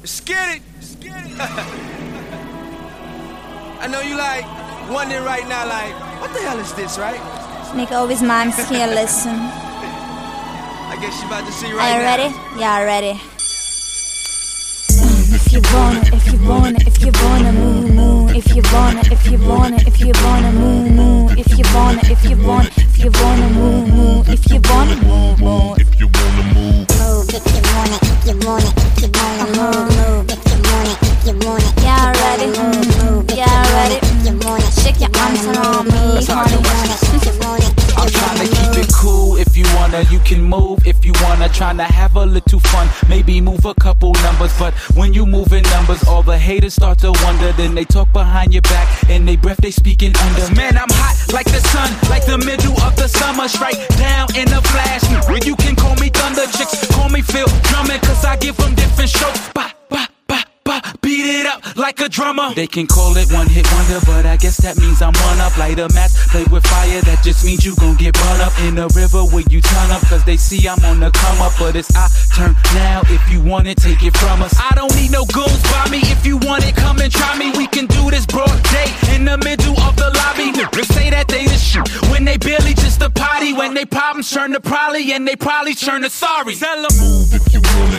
Let's get it. I know you like wondering right now, like, what the hell is this, right? Nigga always mimes can't listen. I guess you about to see right now. Are you ready? Yeah, ready. If you wanna move, move. If you wanna move, move. If you wanna move, move. If you wanna move, move. If you wanna move, move. If you wanna move, move. If you wanna move, move. If you wanna, yeah, ready. Yeah, ready. Shake your arms around me, honey. I'm tryna keep it cool. If you wanna, you can move. If you wanna, tryna have a little fun. Maybe move a couple numbers. But when you move in numbers, all the haters start to wonder. Then they talk behind your back, and they breath they speaking under. Man, I'm hot like the sun, like the middle of the summer. Straight down in a flash. You can call me Thunder. Chicks call me Phil Drummond, cause I give them different strokes. Bah, bah, bah, bah. Beat it up like a drummer. They can call it one hit wonder, but I guess that means I'm run up. Light a match, play with fire, that just means you gon' get burned up in the river where you turn up, cause they see I'm on the come up. But it's our turn now. If you want it, take it from us. I don't need no goons by me. If you want it, come and try me. We can do this broad day in the middle of the lobby. Niggas say that they the shit when they barely just a potty. When they problems turn to probably, and they probably turn to sorry. Tell them move if you wanna